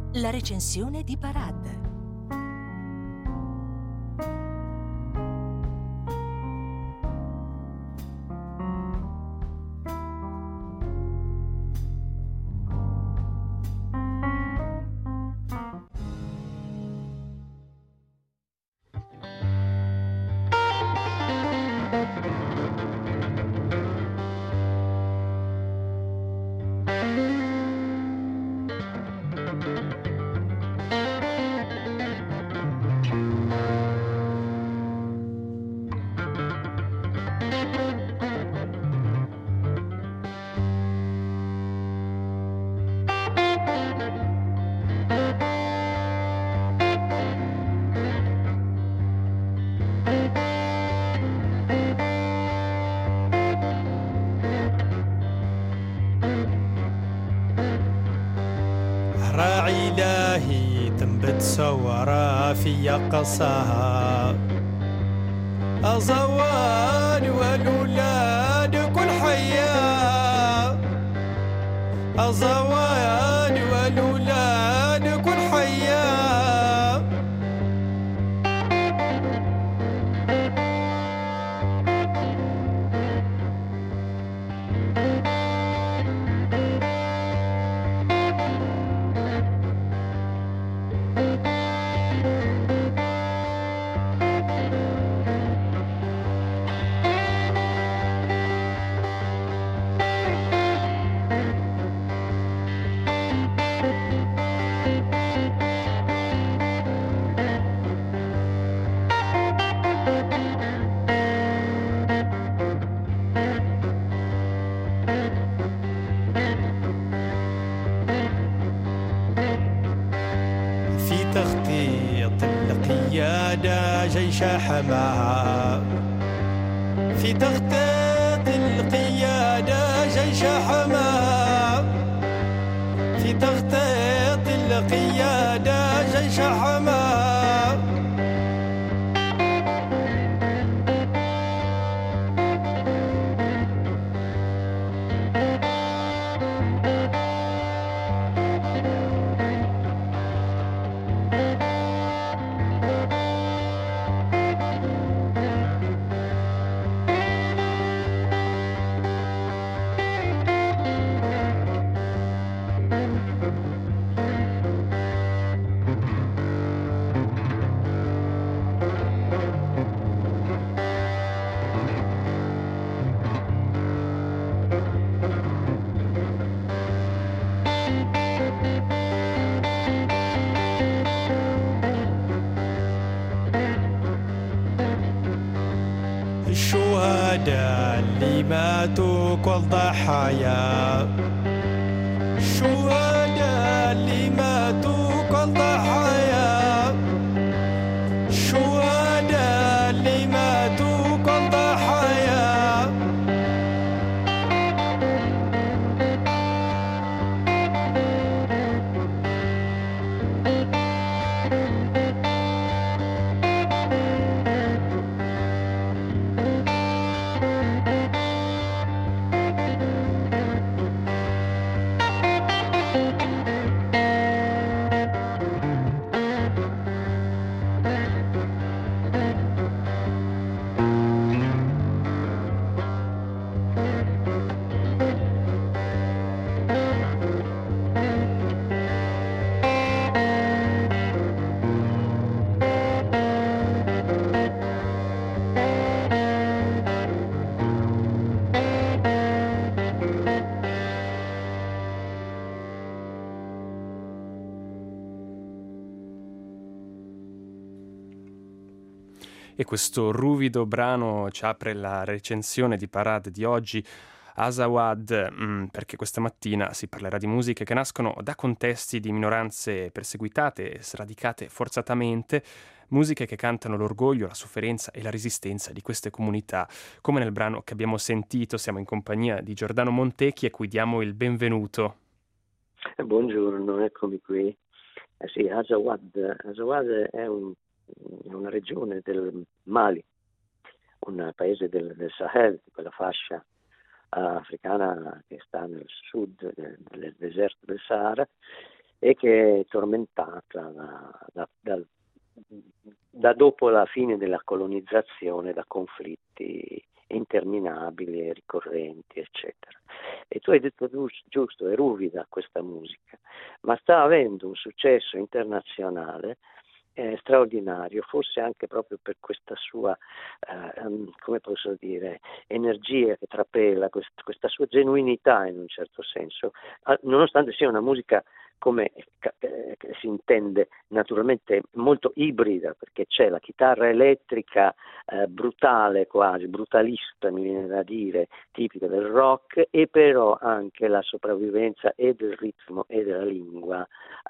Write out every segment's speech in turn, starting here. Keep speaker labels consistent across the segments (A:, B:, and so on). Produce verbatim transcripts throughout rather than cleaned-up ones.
A: La recensione di Parad.
B: راعي إلهي تنبت سورة في قصاها الزوان والأولاد كل حياة الزوان والأولاد كل حياة تخطيط القيادة جيش حماها في تخطيط القيادة جيش حماها في تخطيط القيادة جيش حماها الشهداء اللي ماتوا كل ضحايا الشهداء اللي ماتوا كل ضحايا الشهداء اللي ماتوا كل ضحايا
C: E questo ruvido brano ci apre la recensione di Parad di oggi, Azawad, mh, perché questa mattina si parlerà di musiche che nascono da contesti di minoranze perseguitate e sradicate forzatamente, musiche che cantano l'orgoglio, la sofferenza e la resistenza di queste comunità. Come nel brano che abbiamo sentito, siamo in compagnia di Giordano Montecchi, a cui diamo il benvenuto.
D: Buongiorno, eccomi qui. Eh sì, Azawad, Azawad è un in una regione del Mali, un paese del, del Sahel, di quella fascia uh, africana che sta nel sud del, del deserto del Sahara, e che è tormentata da, da, da, da dopo la fine della colonizzazione da conflitti interminabili e ricorrenti, eccetera. E tu hai detto giusto, è ruvida questa musica, ma sta avendo un successo internazionale eh, straordinario, forse anche proprio per questa sua, eh, come posso dire, energia che trapela, quest- questa sua genuinità in un certo senso, ah, nonostante sia una musica come eh, si intende naturalmente molto ibrida, perché c'è la chitarra elettrica eh, brutale, quasi brutalista mi viene da dire, tipica del rock, e però anche la sopravvivenza e del ritmo e della lingua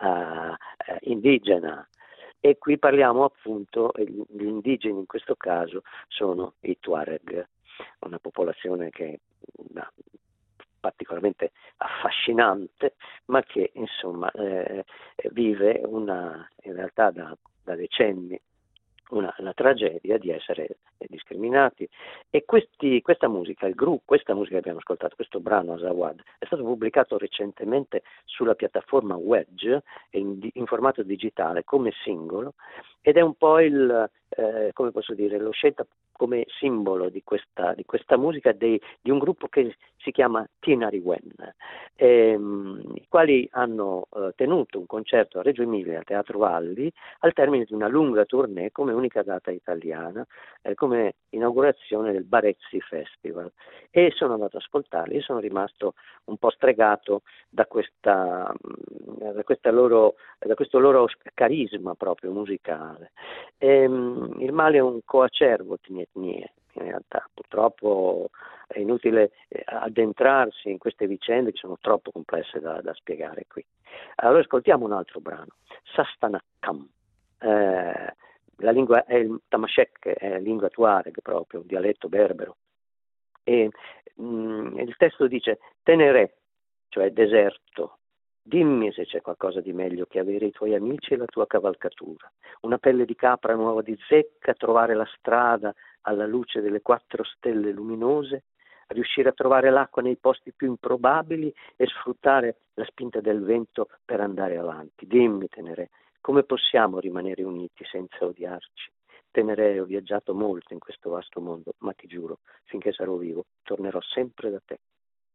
D: eh, eh, indigena. E qui parliamo appunto, gli indigeni in questo caso sono i Tuareg, una popolazione che da, particolarmente affascinante, ma che insomma eh, vive una, in realtà da, da decenni una, la tragedia di essere discriminati. E questi, questa musica, il gruppo, questa musica che abbiamo ascoltato, questo brano Azawad, è stato pubblicato recentemente sulla piattaforma Wedge in, in formato digitale come singolo, ed è un po' il, eh, come posso dire, l'ho scelta come simbolo di questa, di questa musica dei, di un gruppo che si chiama Tinari Wen, ehm, i quali hanno eh, tenuto un concerto a Reggio Emilia al Teatro Valli al termine di una lunga tournée come unica data italiana, eh, come inaugurazione del Barezzi Festival, e sono andato ad ascoltarli e sono rimasto un po' stregato da, questa, da, questa loro, da questo loro carisma proprio musicale. Ehm, il male è un coacervo di etnie, in realtà purtroppo è inutile addentrarsi in queste vicende che sono troppo complesse da, da spiegare qui. Allora ascoltiamo un altro brano, Sastanakam. Eh, la lingua è il Tamashek, è lingua tuareg proprio, un dialetto berbero, e mh, il testo dice: Tenere, cioè deserto, dimmi se c'è qualcosa di meglio che avere i tuoi amici e la tua cavalcatura, una pelle di capra nuova di zecca, trovare la strada alla luce delle quattro stelle luminose, riuscire a trovare l'acqua nei posti più improbabili e sfruttare la spinta del vento per andare avanti. Dimmi, Tenere, come possiamo rimanere uniti senza odiarci? Tenere, ho viaggiato molto in questo vasto mondo, ma ti giuro, finché sarò vivo, tornerò sempre da te.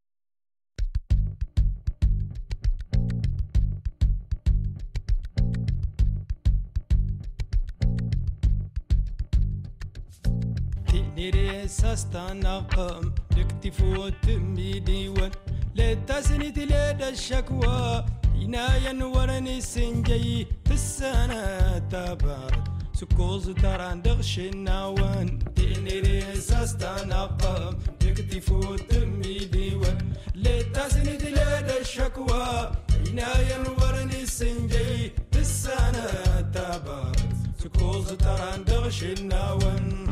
B: نيري ساستنقم لكتفو تمي ديوان لتسنيت ليد الشكوى ينايا ورني سنجي تسانا تبارد سكوز تران دغش النوان نيري ساستنقم لكتفو تمي ديوان لتسنيت ليد الشكوى ينايا ورني سنجي تسانا تبارد سكوز تران دغش النوان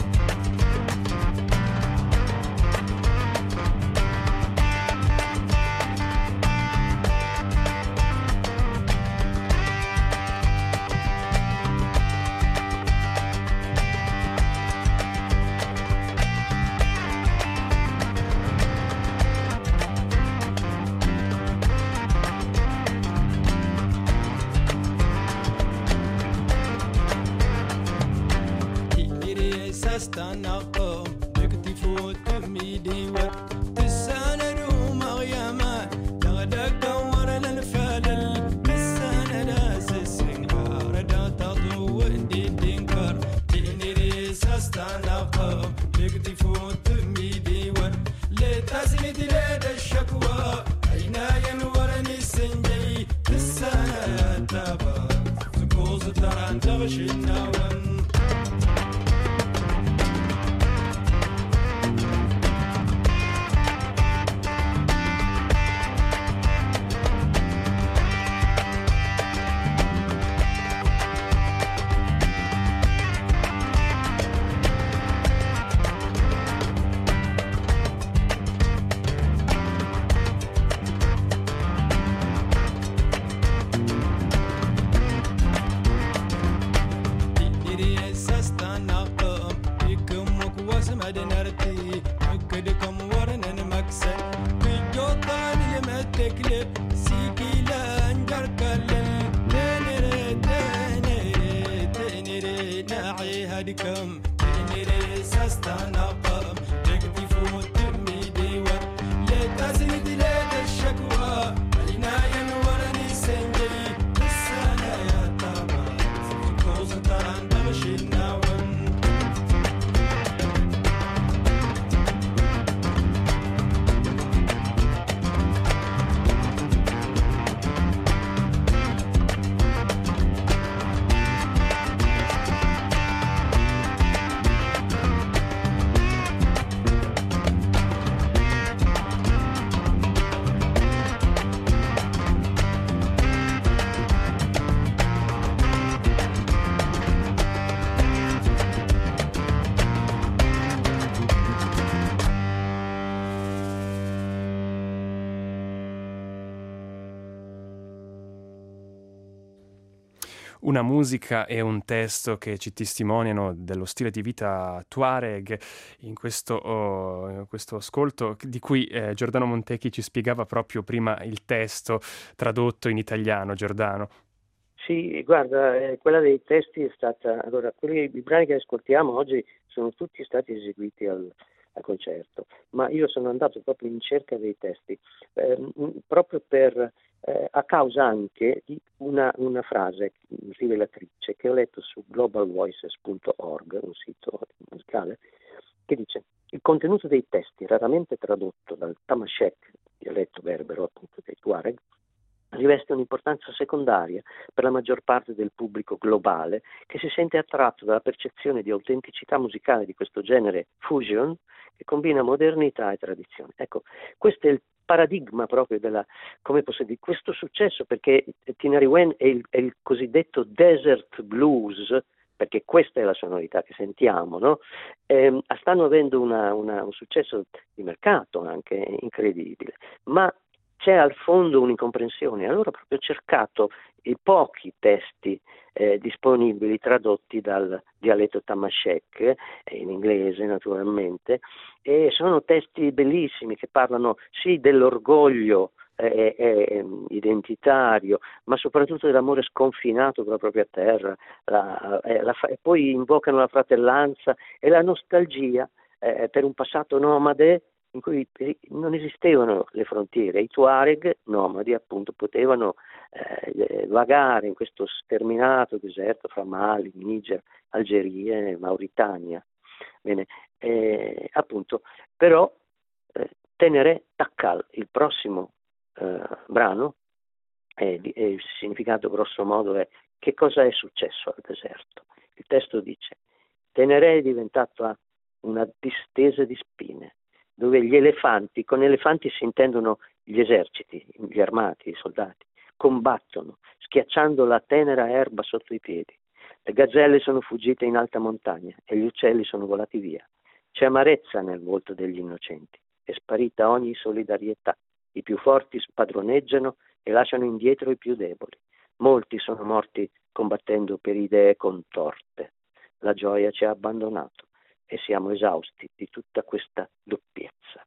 B: استنقم نكتفو تمي ديوان تسانا روم غيامان تغدق ورنا الفلل تسانا ناس السنقار دا تضو اندي دينكر تيني ريس استنقم نكتفو تمي ديوان لتسند ليد الشكوى عينايا ورني السنجي تسانا تابا سكوز تران تغشي النوان سيكي لانجر
C: Una musica e un testo che ci testimoniano dello stile di vita Tuareg in questo, oh, in questo ascolto di cui eh, Giordano Montecchi ci spiegava proprio prima il testo tradotto in italiano. Giordano.
D: Sì, guarda, eh, quella dei testi è stata... Allora, quelli, i brani che ascoltiamo oggi sono tutti stati eseguiti al, al concerto, ma io sono andato proprio in cerca dei testi, eh, proprio per... Eh, a causa anche di una, una frase rivelatrice che ho letto su global voices punto org, un sito musicale, che dice: il contenuto dei testi, raramente tradotto dal Tamashek, dialetto berbero appunto dei Tuareg, riveste un'importanza secondaria per la maggior parte del pubblico globale che si sente attratto dalla percezione di autenticità musicale di questo genere fusion che combina modernità e tradizione. Ecco, questo è il paradigma proprio della, come posso dire, questo successo, perché Tinariwen è il, è il cosiddetto desert blues, perché questa è la sonorità che sentiamo, no? Eh, stanno avendo una, una, un successo di mercato anche incredibile, ma c'è al fondo un'incomprensione. Allora ho proprio cercato i pochi testi eh, disponibili tradotti dal dialetto Tamashek, eh, in inglese naturalmente, e sono testi bellissimi che parlano sì dell'orgoglio eh, eh, identitario, ma soprattutto dell'amore sconfinato per la propria terra, la, eh, la, e poi invocano la fratellanza e la nostalgia eh, per un passato nomade in cui non esistevano le frontiere. I Tuareg nomadi appunto potevano eh, vagare in questo sterminato deserto fra Mali, Niger, Algeria e Mauritania. Bene, eh, appunto, però eh, Tenere Takkal, il prossimo eh, brano, eh, di, eh, il significato grosso modo è: che cosa è successo al deserto? Il testo dice: Tenere è diventato una distesa di spine, dove gli elefanti, con elefanti si intendono gli eserciti, gli armati, i soldati, combattono, schiacciando la tenera erba sotto i piedi. Le gazzelle sono fuggite in alta montagna e gli uccelli sono volati via. C'è amarezza nel volto degli innocenti, è sparita ogni solidarietà. I più forti spadroneggiano e lasciano indietro i più deboli. Molti sono morti combattendo per idee contorte. La gioia ci ha abbandonato e siamo esausti di tutta questa doppiezza.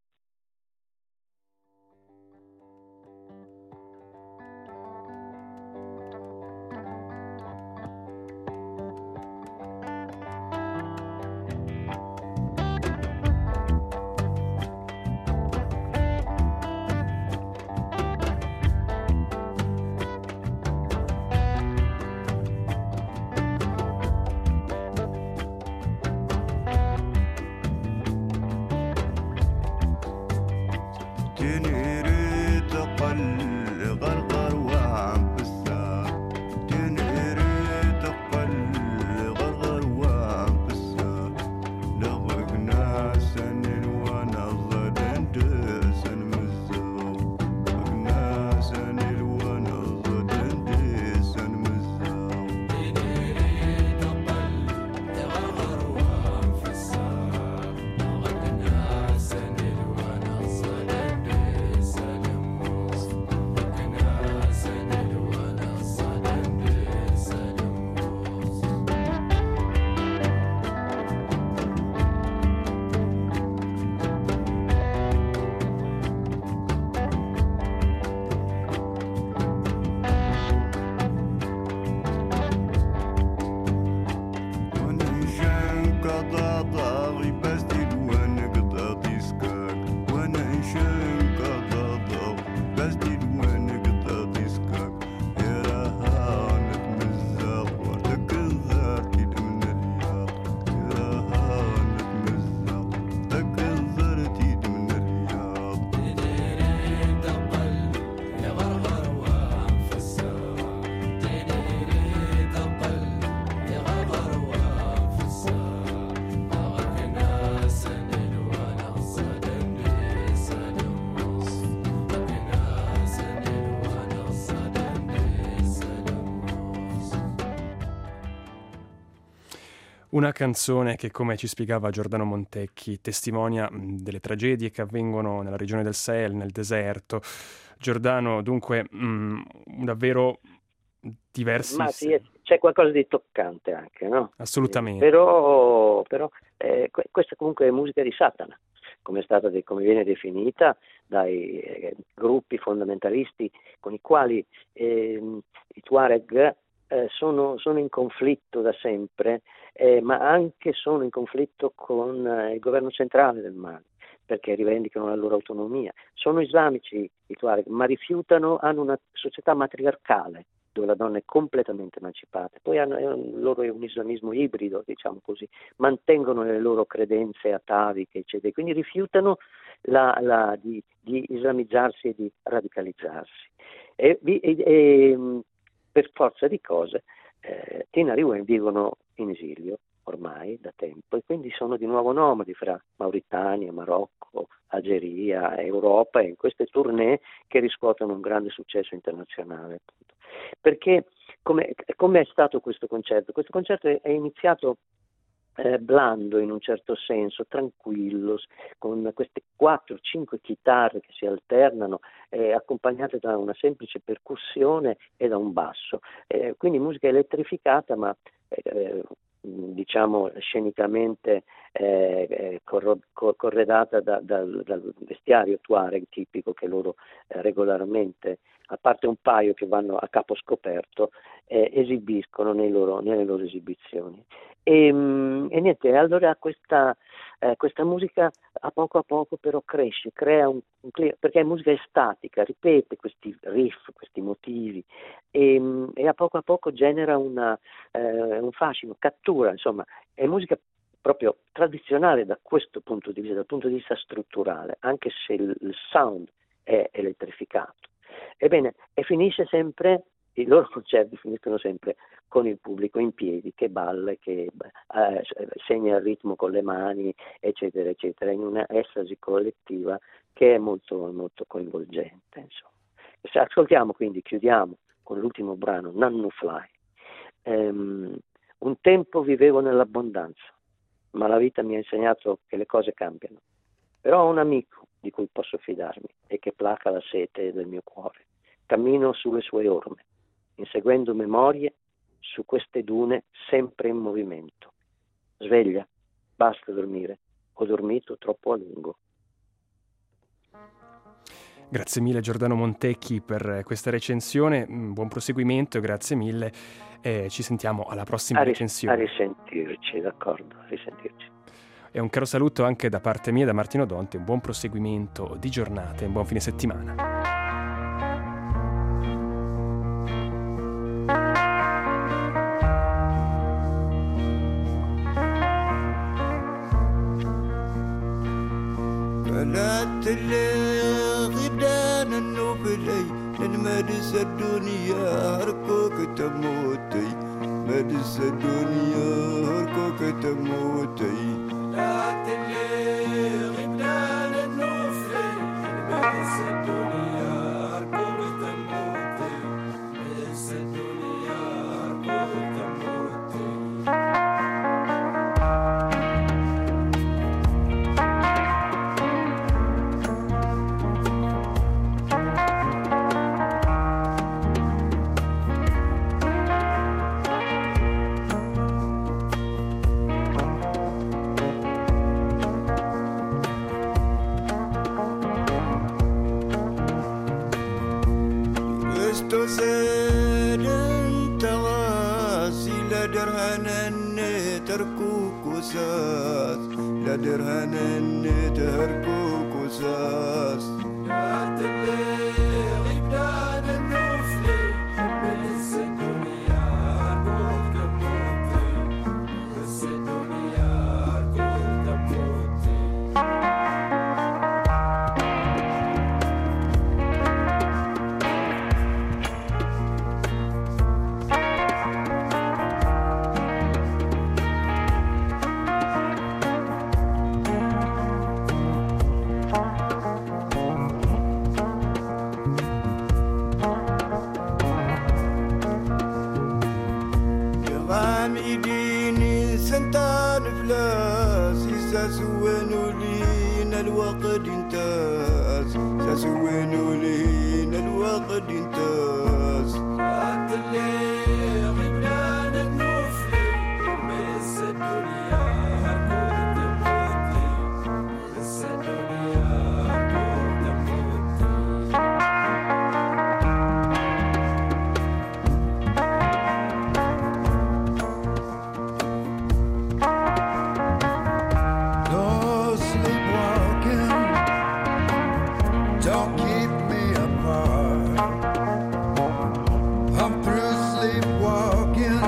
C: Una canzone che, come ci spiegava Giordano Montecchi, testimonia mh, delle tragedie che avvengono nella regione del Sahel, nel deserto. Giordano, dunque, mh, davvero diversi...
D: Ma sì, c'è qualcosa di toccante anche, no?
C: Assolutamente.
D: Eh, però però eh, que- questa comunque è musica di Satana, come è stata de- come viene definita dai eh, gruppi fondamentalisti con i quali eh, i Tuareg eh, sono, sono in conflitto da sempre, eh, ma anche sono in conflitto con eh, il governo centrale del Mali, perché rivendicano la loro autonomia. Sono islamici i Tuareg, ma rifiutano, hanno una società matriarcale dove la donna è completamente emancipata. Poi hanno, è un, loro è un islamismo ibrido, diciamo così, mantengono le loro credenze ataviche, eccetera, quindi rifiutano la, la, di, di islamizzarsi e di radicalizzarsi. E, e, e per forza di cose, eh, Tinari Wen vivono in esilio ormai da tempo e quindi sono di nuovo nomadi fra Mauritania, Marocco, Algeria, Europa e in queste tournée che riscuotono un grande successo internazionale. Appunto. Perché come, come è stato questo concerto? Questo concerto è, è iniziato eh, blando in un certo senso, tranquillo, con queste quattro cinque chitarre che si alternano, eh, accompagnate da una semplice percussione e da un basso. Eh, quindi musica elettrificata, ma eh, diciamo scenicamente eh, corro- corredata da, da, dal vestiario Tuareg tipico che loro eh, regolarmente, a parte un paio che vanno a capo scoperto, eh, esibiscono nei loro, nelle loro esibizioni. E, e niente, allora questa, eh, questa musica a poco a poco però cresce, crea un, un perché è musica statica, ripete questi riff, questi motivi e, e a poco a poco genera una, eh, un fascino, cattura, insomma, è musica proprio tradizionale da questo punto di vista, dal punto di vista strutturale, anche se il, il sound è elettrificato. Ebbene, e finisce sempre, i loro concerti finiscono sempre con il pubblico in piedi che balla, che eh, segna il ritmo con le mani, eccetera, eccetera, in una estasi collettiva che è molto, molto coinvolgente. Insomma. Se ascoltiamo quindi, chiudiamo con l'ultimo brano, Nannu Fly. Um, un tempo vivevo nell'abbondanza, ma la vita mi ha insegnato che le cose cambiano. Però ho un amico di cui posso fidarmi e che placa la sete del mio cuore. Cammino sulle sue orme, inseguendo memorie su queste dune sempre in movimento. Sveglia, basta dormire, ho dormito troppo a lungo.
C: Grazie mille Giordano Montecchi per questa recensione, buon proseguimento, grazie mille e ci sentiamo alla prossima
D: a ris-
C: recensione.
D: A risentirci, d'accordo, a risentirci.
C: E un caro saluto anche da parte mia, da Martino Donti, un buon proseguimento di giornata e un buon fine settimana.
E: طلعت الغدان النوبلي لنمدس الدنيا هركوك تموتي مدس الدنيا هركوك تموتي طلعت الغدان النوبلي لنمدس الدنيا هركوك تموتي مدس الدنيا هركوك تموتي لا درهنن تهركوك وساس قعدت الليل غبدان النفلي بلس الدنيا هركوك تموتي بلس الدنيا هركوك تموتي ساسوين لينا الوقت انتاز ساسوين لينا الوقت انتاز ساعة الليل غبنا النوفلي مس الدنيا هركود دموتي مس الدنيا هركود دموتي No sleepwalking, don't keep me apart. I'm through sleepwalking,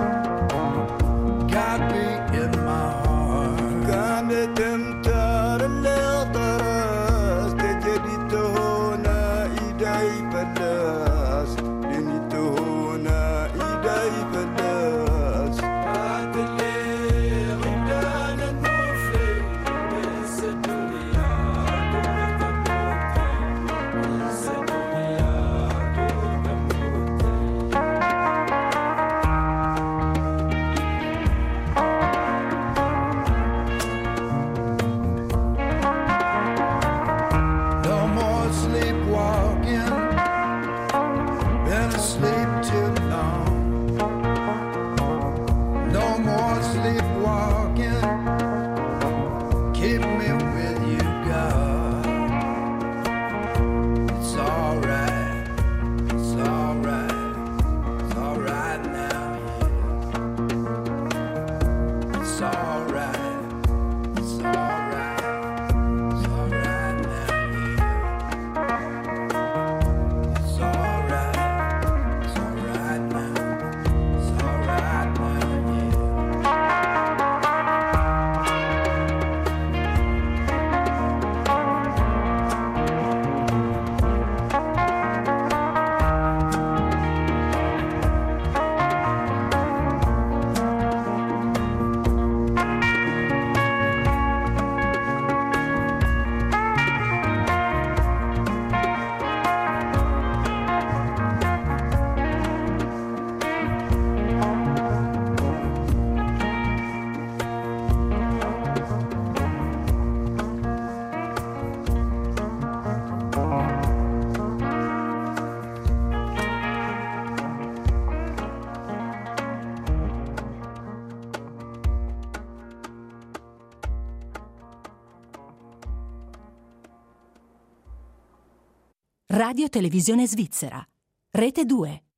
E: got me in my heart. كانت امتار الاغتراس تجديت هنا ايداي بلاس لنيت هنا ايداي بلاس بعد الليل غبان النوفي بس الدنيا دور دموتي بس الدنيا دور دموتي No more sleepwalking, been asleep too long. No more sleepwalking, keep me with you, God. It's alright, it's alright, it's alright now, yeah. It's alright, it's alright, it's alright now, yeah. It's alright, it's alright now, it's alright now, yeah.
A: Radio Televisione Svizzera. Rete due.